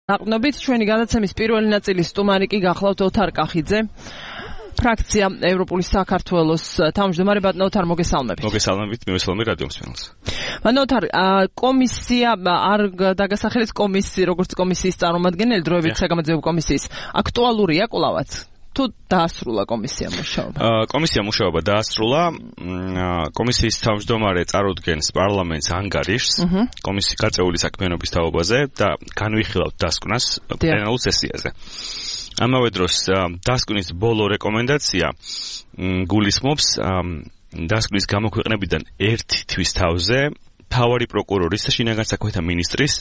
Დაყრდნობით ჩვენი გადაცემის პირველი ნაწილის სტუმარი კი გახლავთ ოთარ კახიძე, ფრაქცია ევროპული საქართველოს თავმჯდომარე. ბატონო ოთარ, მოგესალმებით. მოგესალმებით, მივესალმები რადიო მსმენელს. ბატონო ოთარ, კომისია არ დაგასახელეს როგორც კომისიის წარმომადგენელი, დროებით საგამოძიებო კომისიის აქტუალურია კვლავაც? თუ დაასრულა კომისია მუშაობა? კომისია მუშაობა დაასრულა. კომისიის თავმჯდომარე წარუდგენს პარლამენტს ანგარიშს კომისიის გაწეული საქმიანობის თაობაზე და განვიხილავთ დასკვნას პლენარულ სესიაზე. ამავე დროს დასკვნის ბოლო რეკომენდაცია გულისხმობს დასკვნის გამოქვეყნებიდან ერთი თვის თავზე მთავარი პროკურორის და შინაგან საქმეთა მინისტრის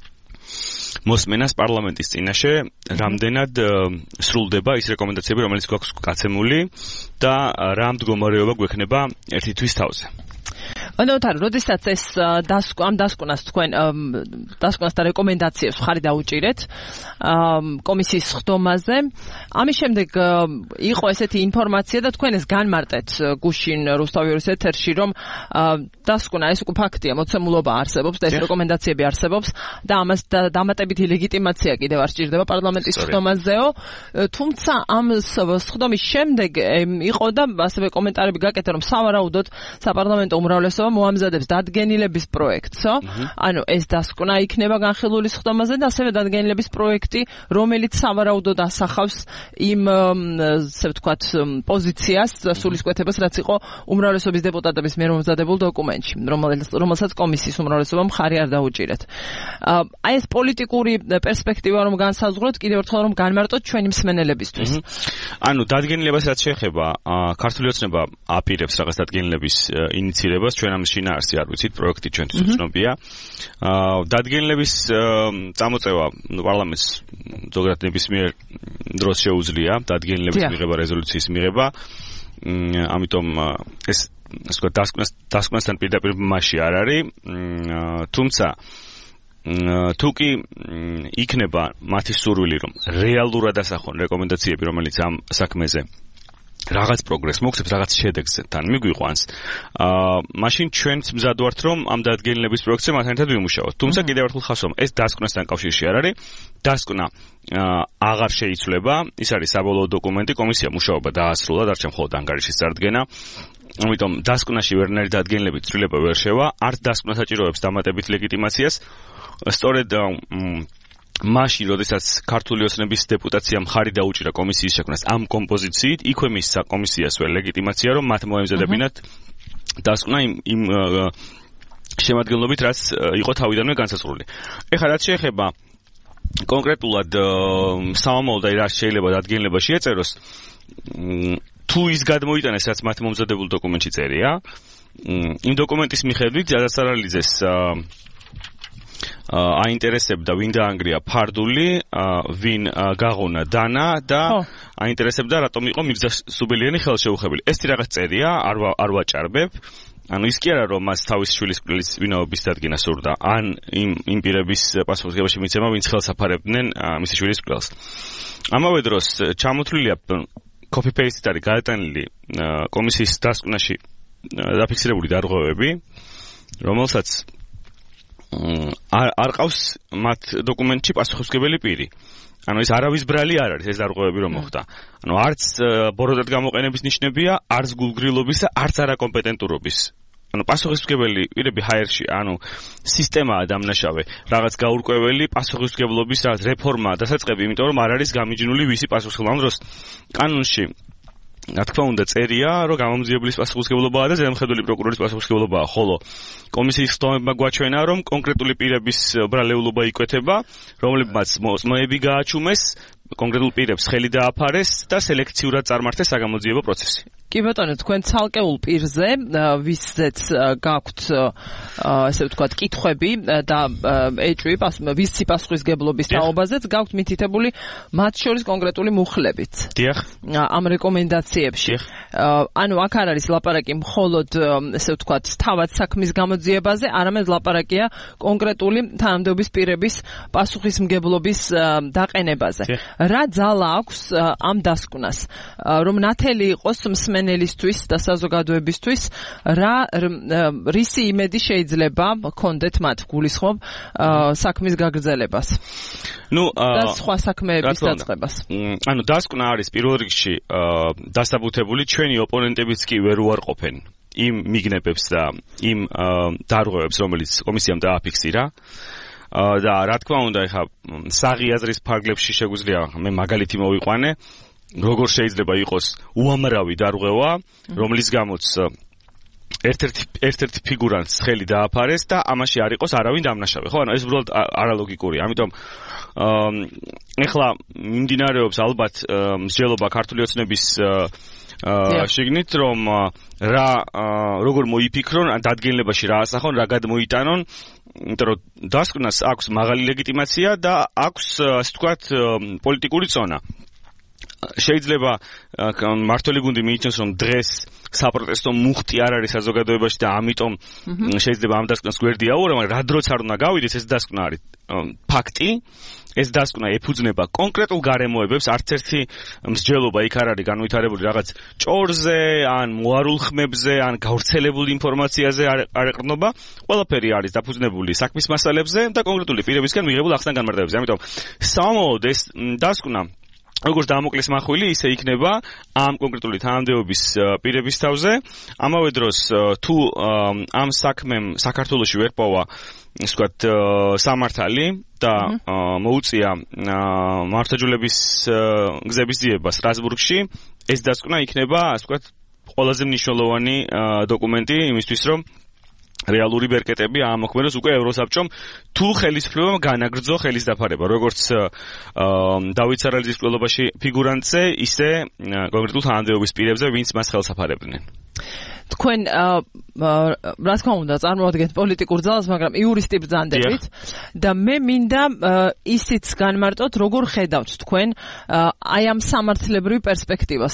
მოსმენას პარლამენტის წინაშე, რამდენად სრულდება ის რეკომენდაციები, რომელიც გვაქვს გაცემული და რა მდგომარეობა გვექნება ერთი თვის თავზე. ოთარ, როდესაც ეს ამ დასკვნას თქვენ დასკვნას და რეკომენდაციებს ხარი დაუჭირეთ კომისიის ხდომაზე, ამის შემდეგ იყო ესეთი ინფორმაცია და თქვენ ეს განმარტეთ გუშინ რუსთავის ეთერში, რომ დასკვნა ეს უკვე ფაქტია, მოცემულობა არსებობს და ეს რეკომენდაციები არსებობს და ამას დამატებითი ლეგიტიმაცია კიდევ არ სჭირდება პარლამენტის ხდომაზეო, თუმცა ამ ხდომის შემდეგ იყო და ასევე კომენტარები გაკეთდა, რომ სავარაუდოდ საპარლამენტო უმრავლესობა მოამზადებს დადგენილების პროექტსო. ანუ ეს დასკვნა იქნება განხილული ხდომაზე და ასევე დადგენილების პროექტი, რომელიც სავარაუდოდ ასახავს იმ ასე ვთქვათ პოზიციას, სულისკვეთებას, რაც იყო უმრავლესობის დეპუტატების მიერ მომზადებულ დოკუმენტში, რომელსაც კომისიის უმრავლესობამ მხარი არ დაუჭირეთ. აი ეს პოლიტიკური პერსპექტივა რომ განსაზღვროთ, კიდევ ერთხელ რომ განმარტოთ ჩვენი მსმენელებისთვის. ანუ დადგენილებას რაც შეეხება, ქართული ოცნება აპირებს რაღაც დადგენილების ინიციირებას, ჩვენ ამ შინაარსი არ ვიცით, პროექტი ჩვენთვის უცნობია. დადგენილების წამოწევა პარლამენტს ზოგადად ნებისმიერ დროს შეუძლია დადგენილების მიღება, რეზოლუციის მიღება. ამიტომ ეს ვთქვათ დასკვნასთან პირდაპირ მასში არ არის, თუმცა თუ კი იქნება მათი სურვილი, რომ რეალურად ასახონ რეკომენდაციები, რომელიც ამ საქმეზე რაღაც პროგრესს მოგცემს, რაღაც შედეგს თან მიგვიყვანს, მაშინ ჩვენც მზად ვართ, რომ ამ დადგენილების პროექტზე მათთან ერთად ვიმუშაოთ. თუმცა კიდევ ერთხელ ხასვამ, ეს დასკვნასთან კავშირში არ არის. დასკვნა აღარ შეიცვლება, ის არის საბოლოო დოკუმენტი, კომისია მუშაობა დაასრულა, დარჩა მხოლოდ ანგარიშის წარდგენა. ამიტომ დასკვნაში ვერნერი დადგენილებით ცვლილება ვერ შევა, არც დასკვნა საჭიროებს დამატებით ლეგიტიმაციას. სწორედ მაშინ, როდესაც ქართული ოცნების დეპუტაციამ მხარი დაუჭირა კომისიის შექმნას ამ კომპოზიციით, იქვე მისცა კომისიას ვერ ლეგიტიმაცია, რომ მათ მოემზადებინათ დასკვნა იმ შემადგენლობით, რაც იყო თავიდანვე განსაზღვრული. ეხლა რაც შეეხება კონკრეტულად სამომავლოდ რა შეიძლება დადგენილებაში ეწეროს, თუ ის გადმოიტანეს, რაც მათ მომზადებულ დოკუმენტში წერია, იმ დოკუმენტის მიხედვით დადასარალიძეს აინტერესებდა ვინ დაანგრია ფარდული, ვინ გაღონა დანა და აინტერესებდა რატომ იყო მირზა სუბელიანი ხელშეუხებელი. ეს რაღაც წერია, არ ვაჭარბებ. ანუ ის კი არა, რომ მას თავის შვილის კვლევის ვინაობის დადგენა სურდა, ან იმ პირების პასუხისმგებაში მიცემა, ვინც ხელსაფარებდნენ მისი შვილის კვლევას. ამავე დროს ჩამოთვლილია copy-paste არის გადატანილი კომისიის დასკვნაში დაფიქსირებული დარღვევები, რომელსაც არ ყავს მათ დოკუმენტში პასუხისმგებელი პირი. ანუ ეს არავის ბრალი არ არის ეს დარღვევები რომ მოხდა. ანუ არც ბოროტად გამოყენების ნიშნებია, არც გულგრილობის და არც არაკომპეტენტურობის. ანუ პასუხისმგებელი პირები ჰაერში, ანუ სისტემაა დამნაშავე, რაღაც გაურკვეველი პასუხისმგებლობის რაღაც რეფორმა დასაწყები, იმიტომ რომ არ არის გამიჯნული ვისი პასუხისმგებელი. ამ დროს კანონში რა თქმა უნდა წერია, რომ გამომძიებლის პასუხისმგებლობაა და ზემოხედველი პროკურორის პასუხისმგებლობაა, ხოლო კომისიის ხდომებმა გვაჩვენა, რომ კონკრეტული პირების ბრალეულობა იკვეთება, რომლებმაც მოსმენები გააჩუმეს, კონკრეტულ პირებს ხელი დააფარეს და სელექციურად წარმართეს საგამოძიებო პროცესი. კი ბატონო, თქვენ ცალკეულ პირზე, ვისაც გაქვთ ასე ვთქვათ კითხვები და ეჭვი ვისი პასუხისმგებლობის თაობაზეც გაქვთ მითითებული მათ შორის კონკრეტული მუხლებით. დიახ. ამ რეკომენდაციებში. ანუ აქ არ არის ლაპარაკი მხოლოდ ასე ვთქვათ თავად საქმის გამოძიებაზე, არამედ ლაპარაკია კონკრეტული თანამდებობის პირების პასუხისმგებლობის დაყენებაზე. რა ძალა აქვს ამ დასკვნას, რომ ნათელი იყოს მსმენელს მსმენელისთვის და საზოგადოებისთვის რისი იმედი შეიძლება კონდეთ მათ გულისხმობ საქმის გაგრძელებას და სხვა საქმეების დაწყებას. ანუ დასკვნა არის პირველ რიგში დასაბუთებული ჩვენი ოპონენტებიც კი ვერ უარყოფენ იმ მიგნებებს და იმ დარღვევებს, რომელიც კომისიამ დააფიქსირა. და რა თქმა უნდა, ეხა საღიაზრის ფარგლებში შეგვიძლია მე მაგალითი მოვიყვანე, როგორ შეიძლება იყოს უამრავი დარღვევა, რომლის გამოც ერთ-ერთი ფიგურანტს ხელი დააფარეს და ამაში არ იყოს არავინ დამნაშავე. ხო, ანუ ეს უბრალოდ არალოგიკურია. ამიტომ ეხლა მიმდინარეობს ალბათ მსჯელობა ქართული ოცნების შიგნით, რომ როგორ მოიფიქრონ, დადგენილებაში რა ასახონ, რა გადმოიტანონ, იმიტომ რომ დასკვნას აქვს მაღალი ლეგიტიმაცია და აქვს, ასე ვთქვათ, პოლიტიკური წონა. შეიძლება მართველი გუნდი მიიჩნევს, რომ დღეს საპროტესტო მუხტი არ არის საზოგადოებაში და ამიტომ შეიძლება ამ დასკვნას გვერდი აუარა, მაგრამ რა დროც არ უნდა გავიდეს, ეს დასკვნა არის ფაქტი. ეს დასკვნა ეფუძნება კონკრეტულ გარემოებებს, არც ერთი მსჯელობა იქ არ არის განვითარებული რაღაც ჭორზე, ან მოარულ ხმებზე, ან გავრცელებული ინფორმაციაზე არ ეყრდნობა. ყველაფერი არის დაფუძნებული საქმის მასალებზე და კონკრეტული პირებისგან მიღებულ ახსნა განმარტებებზე. ამიტომ სამომავლოდ ეს დასკვნა როგორც დამოკლის მახვილი, ისე იქნება ამ კონკრეტული თანამდებობის პირების თავზე. ამავე დროს თუ ამ საქმემ საქართველოში ვერ პოვა, ისე ვთქვათ, სამართალი და მოუწია მართლმსაჯულების გზების ძიება სტრასბურგში, ეს დასკვნა იქნება, ასე ვთქვათ, ყველაზე მნიშვნელოვანი დოკუმენტი იმისთვის, რომ რეალური ბერკეტები ამოქმედოს უკვე ევროსაბჭომ თუ ხელისუფლებამ განაგრძო ხელის დაფარება, როგორც დავით სარალიძის მკვლელობაში ფიგურანტზე, ისე კონკრეტულ თანამდებობის პირებზე, ვინც მას ხელს აფარებდნენ. თქვენ რა თქმა უნდა წარმოადგენთ პოლიტიკურ ძალას, მაგრამ იურისტი ბრძანდებით და მე მინდა ისიც განმარტოთ, როგორ ხედავთ თქვენ აი ამ სამართლებრივ პერსპექტივას.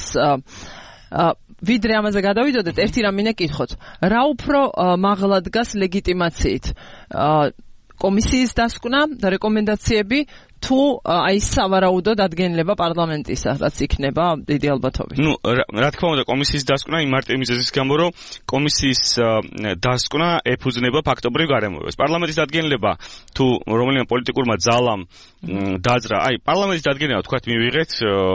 ვიდრე ამაზე გადავიდოდეთ, ერთი რამ მინდა კითხოთ. რა უფრო მაღლა დგას ლეგიტიმაციით? კომისიის დასკვნა და რეკომენდაციები თუ აი სავარაუდო დადგენილება პარლამენტისა, რაც იქნება დიდი ალბათობით. ნუ რა თქმა უნდა, კომისიის დასკვნა იმ მარტივ მიზეზის გამო, რომ კომისიის დასკვნა ეფუძნება ფაქტობრივ გარემოებას. პარლამენტის დადგენილება თუ რომელიმე პოლიტიკურმა ძალამ დაძრა, აი პარლამენტის დადგენილება თქვათ მივიღეთ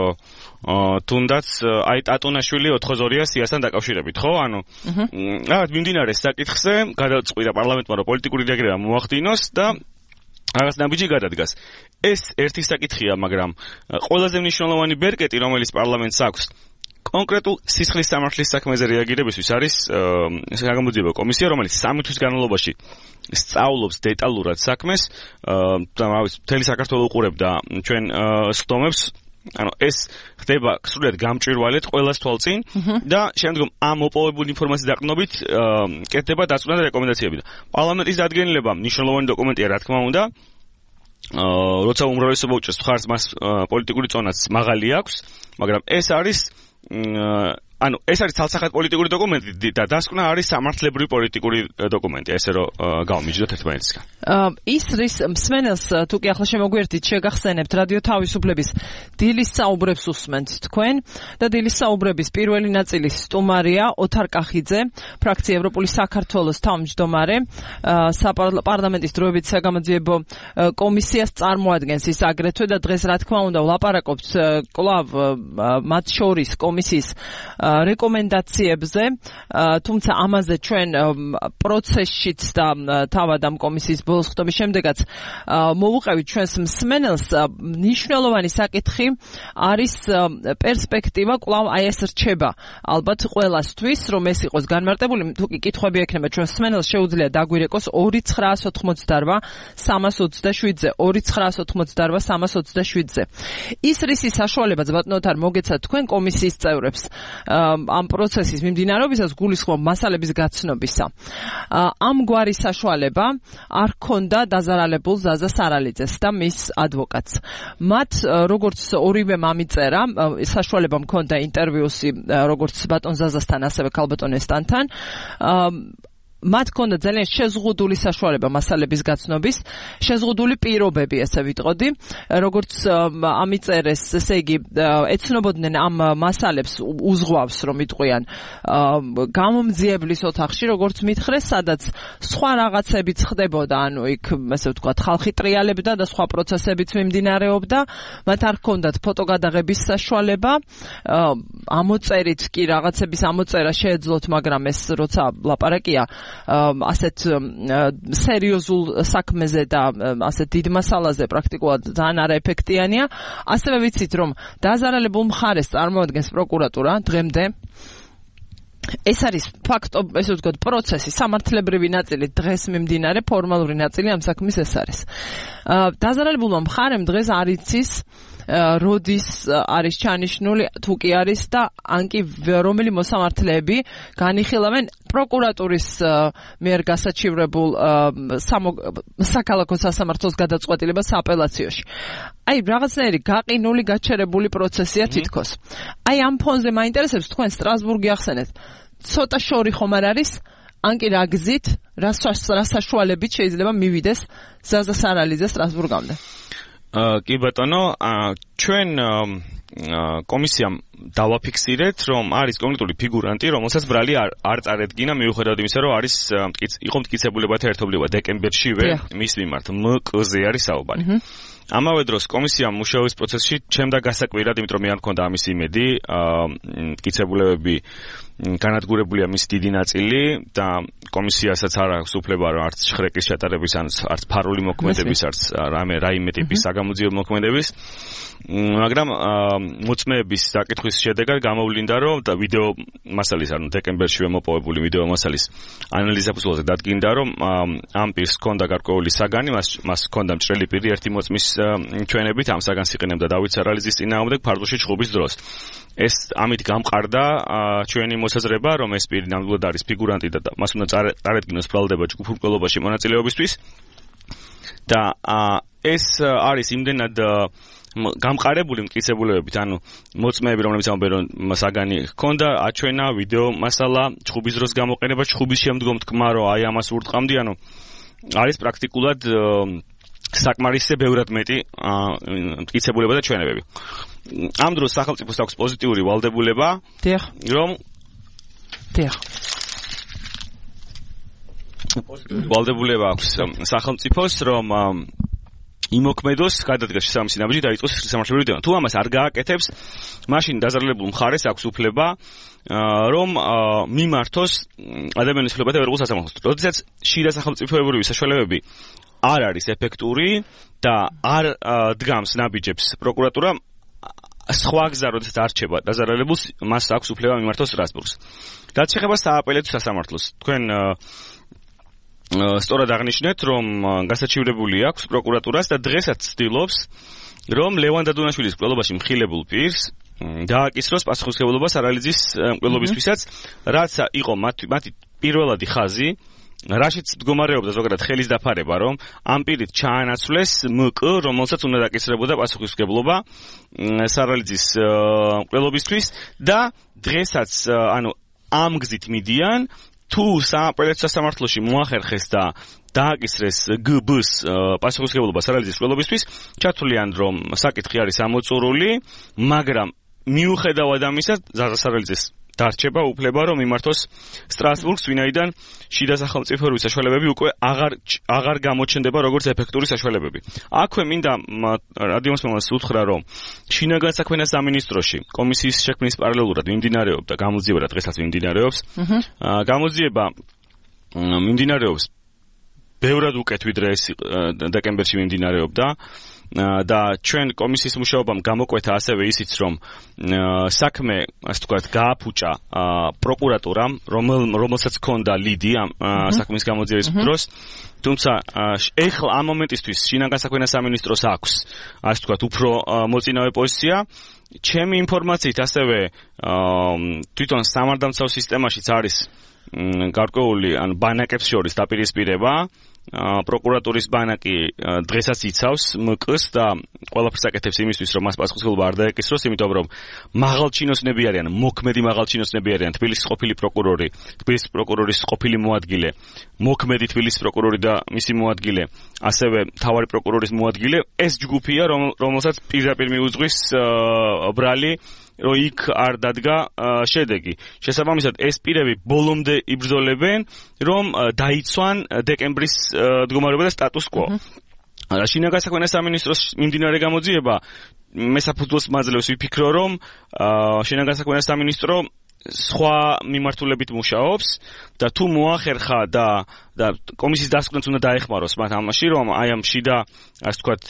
თუნდაც აი ტატუნაშვილი 82-ია სიასთან დაკავშირებით, ხო? ანუ რაღაც მიმდინარე საკითხზე გადაწყვიტა პარლამენტმა, რომ პოლიტიკური დაგრევა მოახდინოს და რაღაც ნაბიჯი გადადგას. ეს ერთი საკითხია, მაგრამ ყველაზე მნიშვნელოვანი ბერკეტი, რომელიც პარლამენტს აქვს კონკრეტულ სისხლის სამართლის საქმეზე რეაგირებისთვის, არის საგამოძიებო კომისია, რომელიც 3 თვის განმავლობაში სწავლობს დეტალურად საქმეს და მთელი საქართველო უყურებდა ჩვენ სხდომებს. ანუ ეს ხდება სრულად გამჭვირვალედ ყველას თვალწინ და შემდგომ ამ მოპოვებული ინფორმაციის დაყრდნობით კეთდება დასკვნა და რეკომენდაციები. პარლამენტის დადგენილება მნიშვნელოვანი დოკუმენტია, რა თქმა უნდა. როცა უმრავლესობა უჭერს მხარს, მას პოლიტიკური წონაც მაღალი აქვს, მაგრამ ეს არის ეს არის ცალსახად პოლიტიკური დოკუმენტი და დასკვნა არის სამართლებრივი პოლიტიკური დოკუმენტი, ესე რომ გავმიჯდოთ ერთმანეთისგან. ის რის მსმენელს თუ კი ახლა შემოგვიერთით, შეგახსენებთ რადიო თავისუფლების დილის საუბრებს უსმენთ თქვენ და დილის საუბრების პირველი ნაწილის სტუმარია ოთარ კახიძე, ფრაქცია ევროპული საქართველოს თავმჯდომარე, პარლამენტის დროებით საგამოძიებო კომისიას წარმოადგენს ის აგრეთვე და დღეს რა თქმა უნდა ვლაპარაკობთ კვლავ მათ შორის კომისიის რეკომენდაციებზე, თუმცა ამაზე ჩვენ პროცესშიც და თავად ამ კომისიის ბოლოს ხდომის შემდეგაც მოვუყევით ჩვენს მსმენელს. მნიშვნელოვანი საკითხი არის პერსპექტივა, კვლავ აი ეს რჩება ალბათ ყველასთვის, რომ ეს იყოს განმარტებული. თუ კი კითხვები ექნება ჩვენს მსმენელს, შეუძლია დაგვირეკოს 2988 327-ზე 2988 327-ზე. ის რისი საშუალებაც ბატონო თარ მოგეცათ თქვენ კომისიის წევრებს ამ პროცესის მიმდინარეობისას გულისხმობ მასალების გაცნობისა. ამ გვარი საშუალება არ ჰქონდა დაზარალებულ ზაზა სარალიძეს და მის ადვოკატს. მათ როგორც ორივე მამიწერა საშუალება მქონდა ინტერვიუსი როგორც ბატონ ზაზასთან, ასევე ქალბატონ ესტანთან. მათ ჰქონდა ძალიან შეზღუდული საშუალება მასალების გაცნობის, შეზღუდული პირობები, ესე ვიტყოდი, როგორც ამიწერეს, ესე იგი, ეცნობოდნენ ამ მასალებს უზღვავს, რომ იტყვიან გამომძიებლის ოთახში, როგორც მითხრეს, სადაც სხვა რაღაცებიც ხდებოდა, ანუ იქ, ესე ვთქვათ, ხალხი ტრიალებდა და სხვა პროცესებიც მიმდინარეობდა, მათ არ ჰქონდათ ფოტოგადაღების საშუალება, ამოწერით კი რაღაცების ამოწერა შეეძლოთ, მაგრამ ეს როცა ლაპარაკია ასეთ სერიოზულ საქმეზე და ასეთ დიდ მასალაზე პრაქტიკულად ძალიან არაეფექტიანია. ასევე ვიცით, რომ დაზარალებულ მხარეს წარმოადგენს პროკურატურა დღემდე. ეს არის ფაქტო, ესე ვთქვათ, პროცესი, სამართლებრივი ნაწილი დღეს მიმდინარე, ფორმალური ნაწილი ამ საქმის ეს არის. დაზარალებულმა მხარემ დღეს არ იცის როდის არის ჩანიშნული, თუ კი არის და ან კი რომელი მოსამართლეები განიხილავენ პროკურატურის მიერ გასაჩივრებულ საქალაქო სასამართლოს გადაწყვეტილებას სააპელაციოში. აი, რაღაცნაირი გაყინული, გაჩერებული პროცესია თითქოს. აი, ამ ფონზე მაინტერესებს თქვენ სტრასბურგი ახსენეთ. ცოტა შორი ხომ არ არის? ან კი რა გზით, რა საშუალებით შეიძლება მივიდეს ზაზა სარალიძე სტრასბურგამდე? კი ბატონო, ჩვენ კომისიამ დავაფიქსირეთ, რომ არის კონკრეტული ფიგურანტი, რომელსაც ბრალი არ წარედგინა მიუხედავად იმისა, რომ არის იყო მტკიცებულებათა ერთობლივება დეკემბერშივე მის მიმართ მკ-ზე არის საუბარი. ამავე დროს კომისიამ მუშაობის პროცესში ჩემდა გასაკვირად, იმიტომ რომ მე არ მქონდა ამის იმედი, მტკიცებულებები განადგურებულია მის დიდი ნაწილი და კომისიასაც არ აქვს უფლება არც შხრეკის ჩატარების, არც ფარული მოქმედების, არც რაიმე ტიპის საგამოძიებო მოქმედების. მაგრამ მოწმეების საკითხვის შედეგად გამოვლინდა, რომ და ვიდეო მასალის, ანუ დეკემბერშივე მოპოვებული ვიდეო მასალის ანალიზების უზრუნველზე დადგინდა, რომ ამ პირს ჰქონდა გარკვეული საგანი, მას ჰქონდა მჭრელი პირი ერთი მოწმის ჩვენებით, ამ საგანს იყენებდა დავით სარალიძის წინააღმდეგ ფარდუში ჩხუბის დროს. ეს ამით გამყარდა ჩვენი მოსაზრება, რომ ეს პირი ნამდვილად არის ფიგურანტი და მას უნდა წარედგინოს ბრალდება ჯგუფურ მკვლელობაში მონაწილეობისთვის. და ეს არის იმდენად გამყარებული მტკიცებულებებით, ანუ მოწმეები, რომლებიც ამბობენ, რომ საგანი ჰქონდა, აჩვენა ვიდეო მასალა, ჩხუბის დროს გამოყენება, ჩხუბის შემდგომ თქვა, რომ აი ამას ურტყამდი, ანუ არის პრაქტიკულად საკმარისზე ბევრად მეტი მტკიცებულება და ჩვენებები. ამ დროს სახელმწიფოს აქვს პოზიტიური ვალდებულება, რომ ვალდებულება აქვს სახელმწიფოს, რომ იმოქმედოს, გადადგეს შესაბამისი ნაბიჯი და დაიწყოს სამართლებრივი დევნა. თუ ამას არ გააკეთებს, მაშინ დაზარალებულ მხარეს აქვს უფლება, რომ მიმართოს ადამიანის უფლებათა ეროვნულ სასამართლოს. როდესაც შიდა სახელმწიფოებრივი საშუალებები არ არის ეფექტური და არ დგამს ნაბიჯებს პროკურატურა, სხვა გზა, როდესაც არჩება დაზარალებულს, მას აქვს უფლება მიმართოს სტრასბურგს. რაც შეეხება სააპელაციო სასამართლოს, თქვენ სწორად აღნიშნეთ, რომ გასაჩივრებული აქვს პროკურატურას და დღესაც ცდილობს, რომ ლევან დადუნაშვილის მკვლელობაში მხილებულ პირს დააკისროს პასუხისმგებლობა სარალიძის მკვლელობისთვისაც, რაც იყო მათი პირველადი ხაზი, რაშიც მდგომარეობდა ზოგადად ხელის დაფარება, რომ ამ პირით ჩაანაცვლეს მკ, რომელსაც უნდა დაკისრებოდა პასუხისმგებლობა სარალიძის მკვლელობისთვის და დღესაც, ანუ ამ გზით მიდიან, თუ სააპელაციო სასამართლოში მოახერხეს და დააკისრეს გბ-ს პასუხისმგებლობა სარალიძის მკვლელობისთვის, ჩათვლიან, რომ საკითხი არის ამოწურული, მაგრამ მიუხედავად ამისა, ზაზა სარალიძეს დარჩება უფლება, რომ მიმართოს სტრასბურგს, ვინაიდან შიდა სახელმწიფოებრივი საშუალებები უკვე აღარ გამოჩნდება როგორც ეფექტური საშუალებები. აქვე მინდა რადიომოსმენელს უთხრა, რომ შინაგან საქმეთა სამინისტროში კომისიის შექმნის პარალელურად მიმდინარეობდა გამოძიება და დღესაც მიმდინარეობს. გამოძიება მიმდინარეობს ბევრად უკეთ, ვიდრე ეს დეკემბერში მიმდინარეობდა. და ჩვენ კომისიის მუშაობამ გამოკვეთა ასევე ისიც, რომ საქმე, ასე ვთქვათ, გააფუჭა პროკურატურამ, რომელსაც ჰქონდა ლიდი ამ საქმის გამოძიების დროს. თუმცა ეხლა ამ მომენტისთვის შინაგან საქმეთა სამინისტროს აქვს, ასე ვთქვათ, უფრო მოწინავე პოზიცია. ჩემი ინფორმაციით ასევე თვითონ სამართალდამცავ სისტემაშიც არის გარკვეული, ანუ ბანაკებს შორის დაპირისპირება პროკურატურის ბანაკი დღესაც იცავს მკ-ს და ყველაფერს აკეთებს იმისთვის, რომ მას პასუხისმგებლობა არ დაეკისროს, იმიტომ რომ მაღალჩინოსნები არიან, მოქმედი მაღალჩინოსნები არიან, თბილისის ყოფილი პროკურორი, თბილისის პროკურორის ყოფილი მოადგილე, მოქმედი თბილისის პროკურორი და მისი მოადგილე, ასევე მთავარი პროკურორის მოადგილე, ეს ჯგუფია, რომელსაც პირდაპირ მიუძღვის ბრალი რომ იქ არ დადგა შედეგი. შესაბამისად, ეს პირები ბოლომდე იბრძოლებენ, რომ დაიცვან დეკემბრის მდგომარეობა და სტატუს კვო. შინაგან საქმეთა სამინისტროს მიმდინარე გამოძიება მე საფუძველს მაძლევს ვიფიქრო, რომ შინაგან საქმეთა სამინისტრო სხვა მიმართულებით მუშაობს და თუ მოახერხა და კომისიის დასკვნაც უნდა დაეხმაროს მათ ამაში, რომ აი ამ შიდა, ასე ვთქვათ,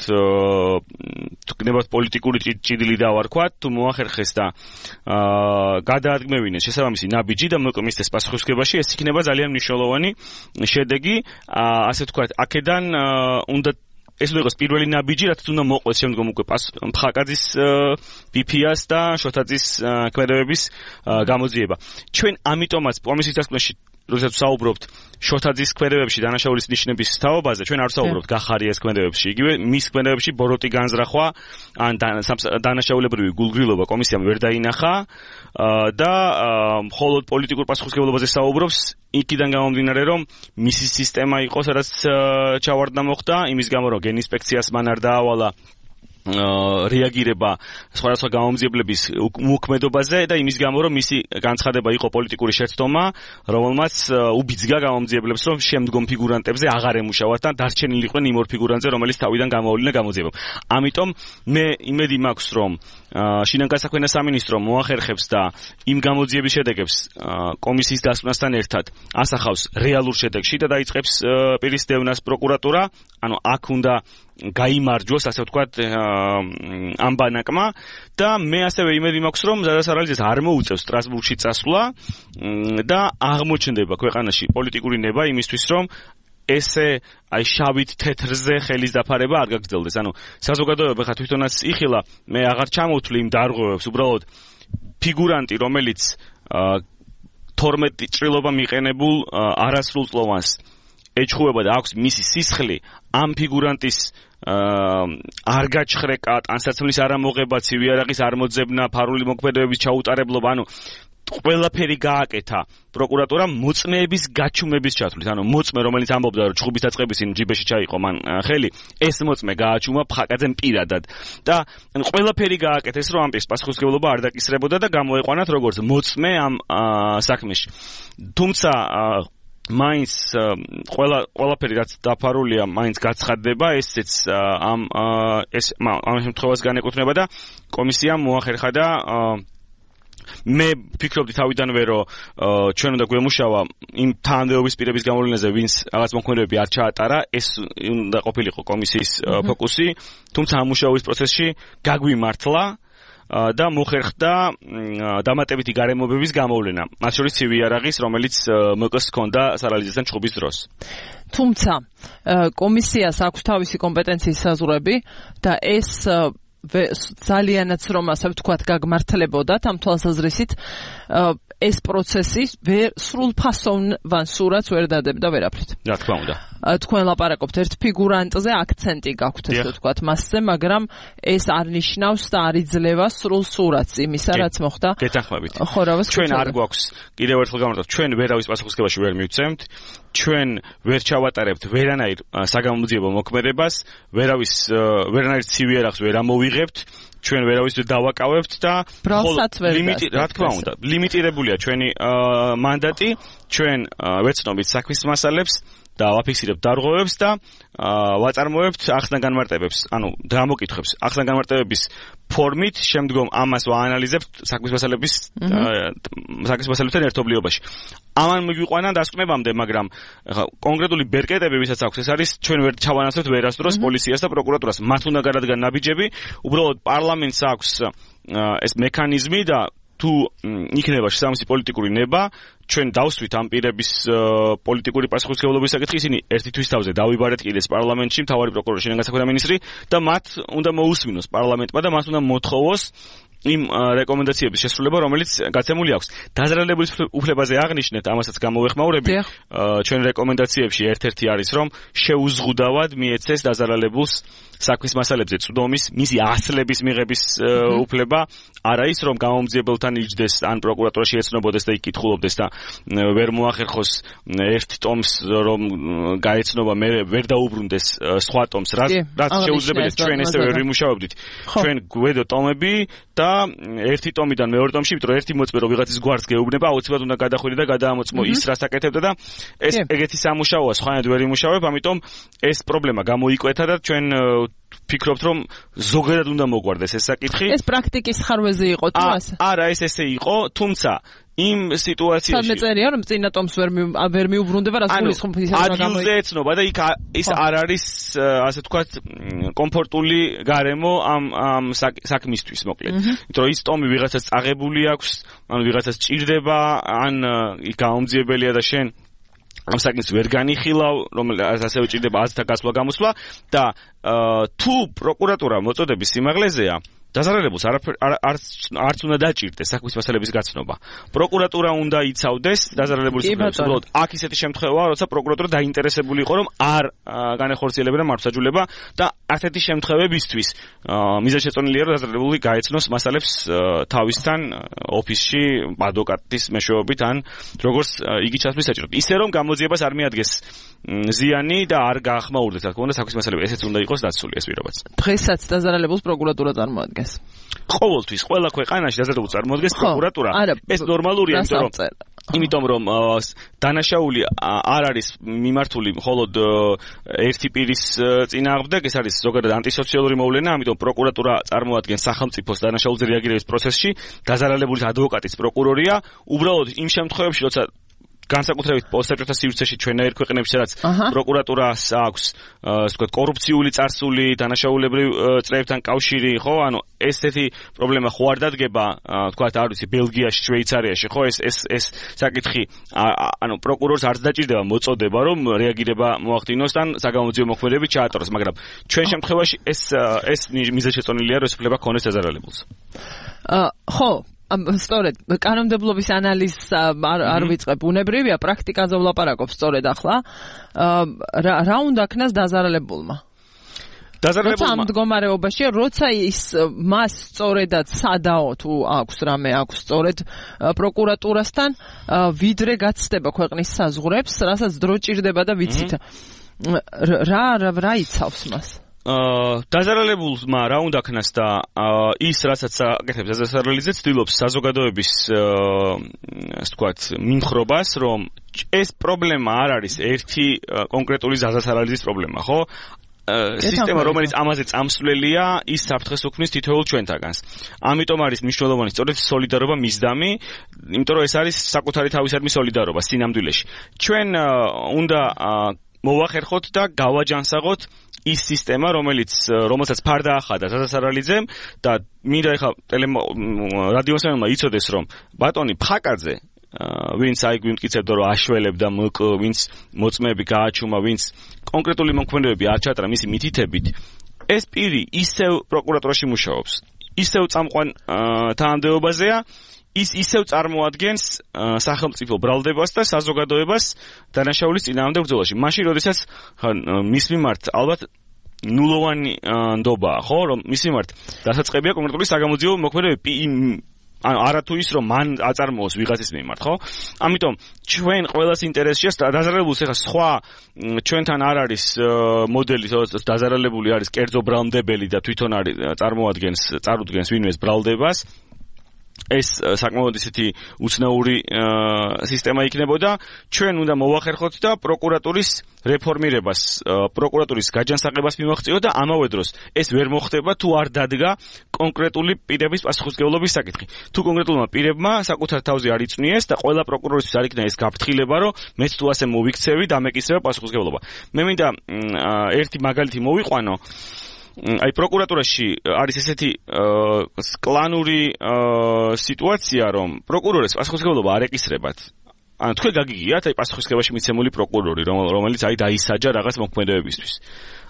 გნებავთ პოლიტიკური ჭიდილი დავარქვათ, თუ მოახერხეს და გადაადგმევინეს შესაბამისი ნაბიჯი და მოკმისდეს პასუხისმგებაში, ეს იქნება ძალიან მნიშვნელოვანი შედეგი, ასე ვთქვათ, აქედან უნდა ეს უნდა იყოს პირველი ნაბიჯი, რაც უნდა მოყვეს შემდგომ უკვე მხაკაძის პიფიას და შოთაძის ქმედებების გამოძიება. ჩვენ ამიტომაც კომისიის დასკვნაში როდესაც ვსაუბრობთ შოთაძის ქმედებებში დანაშაულის ნიშნების თაობაზე, ჩვენ არ ვსაუბრობთ გახარიას ქმედებებში, იგივე მის ქმედებებში ბოროტი განზრახვა ან დანაშაულებრივი გულგრილობა კომისიამ ვერ დაინახა და მხოლოდ პოლიტიკურ პასუხისმგებლობაზე საუბრობს, იქიდან გამომდინარე, რომ მისი სისტემა იყო, სადაც ჩავარდნა მოხდა, იმის გამო, რომ გენინსპექციას მან არ დაავალა რეაგირება სხვადასხვა გამომძიებლების მოქმედებაზე და იმის გამო, რომ მისი განცხადება იყო პოლიტიკური შეცდომა, რომელმაც უბიძგა გამომძიებლებს, რომ შემდგომ ფიგურანტებზე აღარ ემუშავათ და დარჩენილიყვნენ იმ ორ ფიგურანტზე, რომელიც თავიდან გამოვლინა გამოძიებამ. ამიტომ მე იმედი მაქვს, რომ შინაგან საქმეთა სამინისტრო მოახერხებს და იმ გამოძიების შედეგებს კომისიის დასკვნასთან ერთად ასახავს რეალურ შედეგში და დაიწყებს პირის დევნას პროკურატურა, ანუ აქ უნდა გაიმარჯვოს, ასე ვთქვათ, ამ ბანაკმა და მე ასევე იმედი მაქვს, რომ ზადასარალიძეს არ მოუწევს სტრასბურგში წასვლა და აღმოჩნდება ქვეყანაში პოლიტიკური ნება იმისთვის, რომ ესე აი შავით თეთრზე ხელის დაფარება არ გაგრძელდეს. ანუ საზოგადოება ხა თვითონაც იხილა, მე აღარ ჩამოვთვლი იმ დარღვევებს, უბრალოდ ფიგურანტი, რომელიც 12 ჭრილობა მიყენებულ არასრულწლოვანს ეჩხუბება და აქვს მისი სისხლი, ამ ფიგურანტის არ გაჩხრეკა, ტანსაცმლის არამოღება, ცივი არაღის არ მოძებნა, ფარული მოქმედებების ჩაუტარებლობა, ანუ ყველაფერი გააკეთა პროკურატურამ მოწმეების გაჩუმების ჩათვლით. ანუ მოწმე, რომელიც ამბობდა, რომ ჩხუბის დაწყების წინ ჯიბეში ჩაიყო მან ხელი, ეს მოწმე გააჩუმა მხაკაძემ პირადად. და ანუ ყველაფერი გააკეთეს, რომ ამ პირს პასუხისმგებლობა არ დაკისრებოდა და გამოეყვანათ როგორც მოწმე ამ საქმეში. თუმცა მაინც ყველაფერი რაც დაფარულია, მაინც გაცხადდება, ესეც ამ შემთხვევას განეკუთვნება და კომისიამ მოახერხა და მე ფიქრობდი თავიდანვე, რომ ჩვენ უნდა გვემუშავა იმ თანამდებობის პირების გამოვლენაზე, ვინც რაღაც მოქმედებები არ ჩაატარა, ეს უნდა ყოფილიყო კომისიის ფოკუსი, თუმცა ამ მუშაობის პროცესში გაგვიმართლა და მოხერხდა დამატებითი გარემოებების გამოვლენა, მათ შორის ცივი არაღის, რომელიც მკ-ს ჰქონდა სარალიძესთან ჩხუბის დროს. თუმცა კომისიას აქვს თავისი კომპეტენციის საზღვრები და ეს ძალიანაც რომ ასე ვთქვათ გაგმართლებოდათ ამ თვალსაზრისით ეს პროცესი სრულფასოვან სურათს ვერ დადებდა ვერაფრით. რა თქმა უნდა. თქვენ ლაპარაკობთ ერთ ფიგურანტზე, აქცენტი გაქვთ ესე ვთქვათ მასზე, მაგრამ ეს არ ნიშნავს და არ იძლევა სრულ სურათს იმისა, რაც მოხდა. გეთანხმებით. ხორავას ჩვენ არ გვაქვს კიდევ ერთხელ გამარჯვებთ, ჩვენ ვერავის პასუხისმგებაში ვერ მივცემთ, ჩვენ ვერ ჩავატარებთ ვერანაირ საგამოძიებო მოქმედებას, ვერანაირ ცივი არახს ვერ ამოვიღებთ. ჩვენ ვერავის დავაკავებთ და ლიმიტი, რა თქმა უნდა, ლიმიტირებულია ჩვენი მანდატი, ჩვენ ვეცნობთ საქმის მასალებს და ვაფიქსირებთ დარღვევებს და ვაწარმოებთ ახსნა-განმარტებებს, ანუ დამოკითხებს, ახსნა-განმარტებების ფორმით, შემდგომ ამას ვაანალიზებთ საქმის მასალებთან ერთობლიობაში. ამან მიგვიყვანა დასკვნებამდე, მაგრამ კონკრეტული ბერკეტები, ვისაც აქვს, ეს არის ჩვენ ვერ ჩავანაცვლებთ ვერასდროს პოლიციას და პროკურატურას. მათ უნდა გადადგან ნაბიჯები, უბრალოდ პარლამენტს აქვს ეს მექანიზმი და თუ იქნება შესაბამისი პოლიტიკური ნება, ჩვენ დავსვით ამ პირების პოლიტიკური პასუხისმგებლობის საკითხი, ისინი ერთი თვის თავზე დავიბარეთ კიდეს პარლამენტში, მთავარი პროკურორი, შინაგან საქმეთა მინისტრი და მათ უნდა მოусმინოს პარლამენტმა და მას უნდა მოთხოვოს იმ რეკომენდაციების შესრულება, რომელიც გაცემული აქვს. დაზარალებულის უფლებაზე აღნიშნეთ, ამასაც გამოვეხმაურები, ჩვენ რეკომენდაციებში ერთ-ერთი არის, რომ შეუზღუდავად მიეცეს დაზარალებულს საქმის მასალებზე წვდომის, მისი ასლების მიღების უფლება, არა ის, რომ გამომძიებელთან იჯდეს, ან პროკურატურაში ეცნობოდეს და იკითხულობდეს და ვერ მოახერხოს ერთ ტომს, რომ გაეცნობა, მე ვერ დაუბრუნდეს სხვა ტომს, რაც შეუძლებელია. ჩვენ ესე ვერ ვიმუშავებდით. ჩვენ გვედო ტომები და ერთი ტომიდან მეორე ტომში, იმიტომ რომ ერთი მოწმე რომ ვიღაცის გვარს გეუბნება, აუცილებლად უნდა გადახვიდე და გადაამოწმო ის, რაც აკეთებდა და ეს ეგეთი სამუშაოა, სხვანაირად ვერ იმუშავებ, ამიტომ ეს პრობლემა გამოიკვეთა და ჩვენ ფიქრობთ, რომ ზოგადად უნდა მოგვარდეს ეს საკითხი. ეს პრაქტიკის ხარვეზე იყო თუ ასე? არა, ეს ესე იყო, თუმცა იმ სიტუაციაში სადმე წერია, რომ წინა ტომს ვერ მიუბრუნდება, რაც გულისხმობს ის რა გამოიკვეთა. ადგილზე ეცნობა და იქ ის არ არის, ასე ვთქვათ, კომფორტული გარემო ამ საქმისთვის, მოკლედ. იმიტომ რომ ის ტომი ვიღაცას წაღებული აქვს, ან ვიღაცას ჭირდება, ან იქ გამომძიებელია და შენ ამ საკითხს ვერ განიხილავ, რომელიც ასევე ჭირდება აზრთა გასვლა გამოსვლა და თუ პროკურატურა მოწოდების სიმაღლეზეა, დაზარალებულს არც უნდა დაჭირდეს საქმის მასალების გაცნობა. პროკურატურა უნდა იცავდეს დაზარალებულის უფლებას. უბრალოდ აქ ისეთი შემთხვევაა, როცა პროკურატურა დაინტერესებული იყო, რომ არ განეხორციელებინა მართლმსაჯულება და ასეთი შემთხვევებისთვის მიზანშეწონილია, რომ დაზარალებული გაეცნოს მასალებს თავისთან ოფისში ადვოკატის მეშვეობით ან როგორც იგი ჩასმის საჭიროდ. ისე რომ გამოძიებას არ მიადგეს ზიანი და არ გაახმაურდეს, რა თქმა უნდა, საქმის მასალები. ესეც უნდა იყოს დაცული ეს პირობაც. დღესაც დაზარალებულს პროკურატურა წარმოადგენს. ყოველთვის ყველა ქვეყანაში დაზარალებულს წარმოადგენს პროკურატურა. ეს ნორმალურია, იმიტომ რომ დანაშაული არ არის მიმართული მხოლოდ ერთი პირის წინააღმდეგ, ეს არის ზოგადად ანტისოციალური მოვლენა, ამიტომ პროკურატურა წარმოადგენს სახელმწიფოს დანაშაულზე რეაგირების პროცესში, დაზარალებულის ადვოკატის პროკურორია, უბრალოდ იმ შემთხვევებში, როცა განსაკუთრებით პოსტსაბჭოთა სივრცეში ჩვენაირ ქვეყნებში, სადაც პროკურატურას აქვს, ასე ვთქვათ, კორუფციული წარსული, დანაშაულებრივ წრეებთან კავშირი, ხო? ანუ ესეთი პრობლემა ხო არ დადგება, ვთქვათ, არ ვიცი, ბელგიაში, შვეიცარიაში, ხო? ეს საკითხი, ანუ პროკურორს არც დაჭირდება მოწოდება, რომ რეაგირება მოახდინოს და საგამოძიებო მოქმედებები ჩაატაროს, მაგრამ ჩვენ შემთხვევაში ეს მიზანშეწონილია, რომ ეს უფლება ქონდეს დაზარალებულს. ხო, სწორედ, კანონმდებლობის ანალიზს არ ვიწყებ, უნებრივია, პრაქტიკაზე ვლაპარაკობ სწორედ ახლა. რა უნდა ქნას დაზარალებულმა? როცა ამ მდგომარეობაში, როცა ის მას სწორედად სადაო თუ აქვს რამე აქვს სწორედ პროკურატურასთან, ვიდრე გაცდება ქვეყნის საზღვრებს, რასაც დრო ჭირდება და ვიცით. რა იცავს მას? დაზარალებულმა რა უნდა ქნას და ის რასაც აკეთებს დაზარალებულზე ცდილობს საზოგადოების ასე ვთქვათ მიმხრობას, რომ ეს პრობლემა არ არის ერთი კონკრეტული დაზარალებულის პრობლემა, ხო? სისტემა, რომელიც ამაზე წამსვლელია, ის საფრთხეს უქმნის თითოეულ ჩვენთაგანს. ამიტომ არის მნიშვნელოვანი სწორედ სოლიდარობა მისდამი, იმიტომ რომ ეს არის საკუთარი თავისადმი სოლიდარობა სინამდვილეში. ჩვენ უნდა მოვახერხოთ და გავაჯანსაღოთ ის სისტემა, რომელსაც ფარდა ახადა დაზარალიძემ და მინდა ეხლა რადიოსმენელმა იცოდეს, რომ ბატონი ფხაკაძე, ვინც აი გვიმტკიცებდა, რომ აშველებდა მკ, ვინც მოწმეები გააჩუმა, ვინც კონკრეტული მოქმედებები არ ჩატარა მისი მითითებით, ეს პირი ისევ პროკურატურაში მუშაობს, ისევ წამყვან თანამდებობაზეა, ის ისევ წარმოადგენს სახელმწიფო ბრალდებას და საზოგადოებას დანაშაულის წინააღმდეგ ბრძოლაში. მაშინ, როდესაც მის მიმართ ალბათ ნულოვანი ნდობაა, ხო, რომ მის მიმართ დასაწყებია კონკრეტული საგამოძიებო მოქმედებები, არა თუ ის, რომ მან აწარმოოს ვიღაცის მიმართ, ხო? ამიტომ ჩვენ ყველას ინტერესშია დაზარალებულს ეხა სხვა ჩვენთან არ არის მოდელი, სადაც დაზარალებული არის კერძო ბრალმდებელი და თვითონ არის წარუდგენს ვინმეს ბრალდებას. ეს საკმაოდ ისეთი უცნაური სისტემა იქნებოდა. ჩვენ უნდა მოვახერხოთ და პროკურატურის რეფორმირებას, პროკურატურის გაჯანსაღებას მივაღწიოთ და ამავე დროს ეს ვერ მოხდება თუ არ დადგა კონკრეტული პირების პასუხისმგებლობის საკითხი. თუ კონკრეტულმა პირებმა საკუთარ თავზე არ იწვნიეს და ყველა პროკურორისთვის არ იქნა ეს გაფრთხილება, რომ მეც თუ ასე მოვიქცევი და მეკისრება პასუხისმგებლობა. მე მინდა ერთი მაგალითი მოვიყვანო. აი პროკურატურაში არის ესეთი კლანური სიტუაცია, რომ პროკურორებს პასუხისმგებლობა არ ეკისრებათ. ანუ თქვენ გაგიგიათ აი პასუხისმგებლობაში მიცემული პროკურორი, რომელიც აი დაისაჯა რაღაც მოქმედებებისთვის.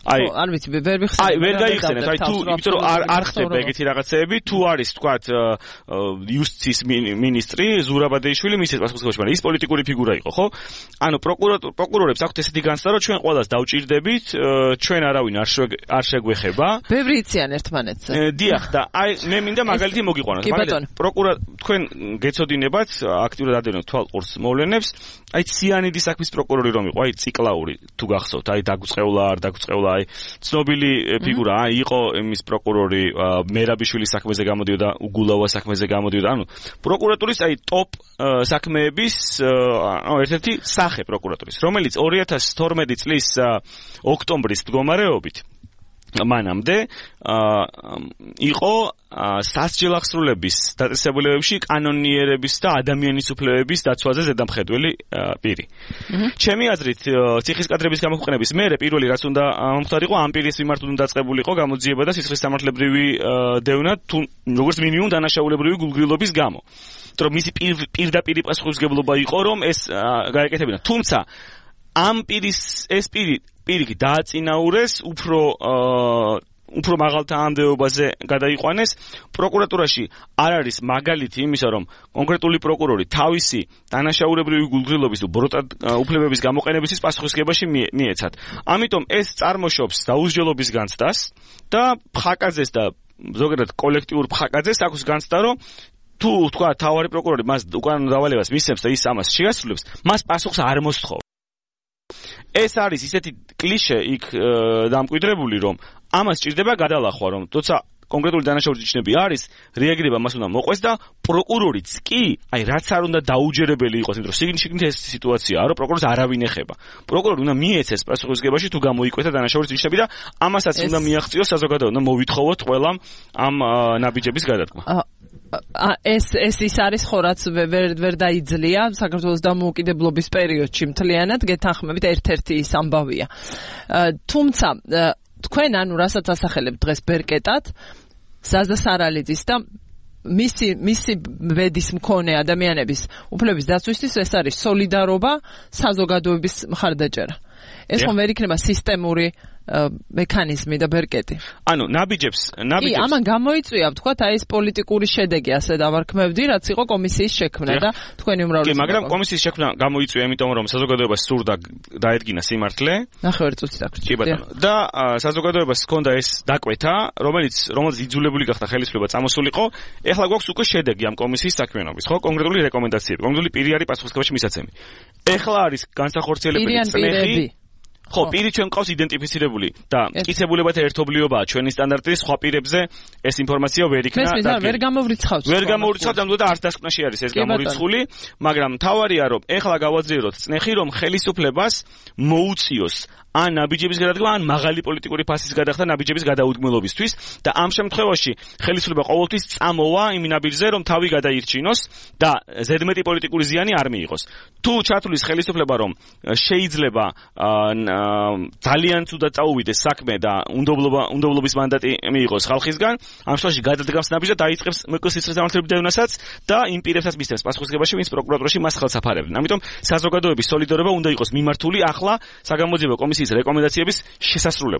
არ ვიცი, ვერ ვიხსენებ. აი, ვერ გაიხსენებ, აი თუ იმიტომ რომ არ ხდება ეგეთი რაღაცეები, თუ არის თქვათ იუსტიციის მინისტრი ზურაბადეიშვილი მისცეს პასუხისმგებლობაში, მაგრამ ის პოლიტიკური ფიგურა იყო, ხო? ანუ პროკურორებს აქვთ ესეთი განცდა, რომ ჩვენ ყველას დავჭირდებით, ჩვენ არავინ არ შეგვეხება. ბევრი იციან ერთმანეთს. დიახ, და აი მე მინდა მაგალითი მოგიყვანოთ, მაგრამ თქვენ გეცოდინებათ აქტიურად ადევნოთ თვალყურს მოვლენებს, აი ციანიდის საქმის პროკურორი რომ იყო, აი ციკლაური თუ გახსოვთ, აი დაგუწყევლა, არ დაგუწყევლა, აი ცნობილი ფიგურა, აი იყო იმის პროკურორი მერაბიშვილის საქმეზე გამოდიოდა, უგულავა საქმეზე გამოდიოდა, ანუ პროკურატურის აი ტოპ საქმეების ერთ-ერთი სახე პროკურატურის, რომელიც 2012 წლის ოქტომბრის მდგომარეობით მანამდე იყო სასჯელ აღსრულების დაწესებულებებში კანონიერების და ადამიანის უფლებების დაცვაზე ზედამხედველი პირი. ჩემი აზრით, ციხის კადრების გამოყენების მერე პირველი რაც უნდა მომხდარიყო, ამ პირის მიმართ უნდა დაწყებულიყო გამოძიება და სისხლის სამართლებრივი დევნა, თუ როგორც მინიმუმ დანაშაულებრივი გულგრილობის გამო. იმიტომ რომ მისი პირდაპირი პასუხისმგებლობა იყო, რომ ეს გაეკეთებინა. თუმცა ამ პირის ეს პირი დააწინაურეს უფრო მაღალ თანამდებობაზე გადაიყვანეს. პროკურატურაში არ არის მაგალითი იმისა, რომ კონკრეტული პროკურორი თავისი დანაშაულებრივი გულგრილობის თუ ბროტად უფლებების გამოყენებისთვის პასუხისმგებაში მიეცათ. ამიტომ ეს წარმოშობს დაუსჯელობის განცდას და ფხაკაძეს და ზოგადად კოლექტიურ ფხაკაძეს აქვს განცდა, რომ თუ თქვა თავარი პროკურორი მას უკანონო დავალებას მისცემს და ის ამას შეასრულებს, მას პასუხს არ მოსთხოვს. ეს არის ისეთი კლიშე იქ დამკვიდრებული, რომ ამას სჭირდება გადალახვა, რომ თორსა კონკრეტული დანაშაულის ნიშნები არის, რეაგირება მას უნდა მოყვეს და პროკურორიც კი, აი რაც არ უნდა დაუჯერებელი იყოს, იმიტომ რომ შიგნით ეს სიტუაციაა, რომ პროკურორს არავინ ეხება. პროკურორი უნდა მიეცეს პასუხისმგებლობაში თუ გამოიკვეთა დანაშაულის ნიშნები და ამასაც უნდა მიაღწიოს საზოგადოება, უნდა მოვითხოვოთ ყველამ ამ ნაბიჯების გადადგმა. ეს ის არის ხო რაც ვერ დაიძლია საქართველოს დამოუკიდებლობის პერიოდში მთლიანად გეთანხმებით ერთ-ერთი ის ამბავია. თუმცა თქვენ ანუ რასაც ასახელებთ დღეს ბერკეტად ზაზა სარალიძის და მისი ვედის მქონე ადამიანების უფლების დაცვისთვის ეს არის სოლიდარობა, საზოგადოების მხარდაჭერა. ეს ხომ ვერ იქნება სისტემური მექანიზმი და ბერკეტი. ანუ ნაბიჯებს კი, ამან გამოიწვია, ვთქვათ, აი ეს პოლიტიკური შედეგი, ასე დავარქმევდი, რაც იყო კომისიის შექმნა და თქვენი უმრავლესობა. კი, მაგრამ კომისიის შექმნა გამოიწვია, იმიტომ რომ საზოგადოებას სურდა დაედგინა სიმართლე. ნახევარი წუთი დაგვჭირდა. კი ბატონო. და საზოგადოებას ჰქონდა ეს დაკვეთა, რომელიც იძულებული გახდა ხელისუფლება წამოსულიყო. ეხლა გვაქვს უკვე შედეგი ამ კომისიის საქმიანობის, ხო? კონკრეტული რეკომენდაციები, კონკრეტული პირი არის პასუხისმგებლობაში მისაცემი. ეხლა არის განსახორციელებელი წნეხი. ხო, პირი ჩვენ ყავს იდენტიფიცირებული და მტკიცებულებათა ერთობლიობაა ჩვენი სტანდარტის სხვა პირებზე ეს ინფორმაცია ვერ იქნა და ვერ გამოვრიცხავთ. ვერ გამოვრიცხავთ, ამიტომ არც დასკვნაში არის ეს გამორიცხული, მაგრამ მთავარია რომ ეხლა გავაძლიეროთ წნეხი, რომ ხელისუფლებას მოუწიოს ან ნაბიჯების გადადგმა, ან მაღალი პოლიტიკური ფასის გადახდა ნაბიჯების გადაუდგმელობისთვის და ამ შემთხვევაში ხელისუფლება ყოველთვის წამოვა იმ ნაბიჯზე, რომ თავი გადაირჩინოს და ზედმეტი პოლიტიკური ზიანი არ მიიღოს. თუ ჩათვლის ხელისუფლება, რომ შეიძლება ძალიან ცუდად წაუვიდეს საქმე და უნდობლობის მანდატი მიიღოს ხალხისგან, ამ შემთხვევაში გადადგამს ნაბიჯს და დაიწყებს სისხლის სამართლებრივ დევნასაც და იმ პირებსაც მისცემს პასუხისმგებლობაში, ვინც პროკურატურაში მას ხელს აფარებდნენ. ამიტომ საზოგადოების სოლიდარობა უნდა იყოს მიმართული ახლა საგამოძიებო კომისიის რეკომენდაციების შესასრულებლად.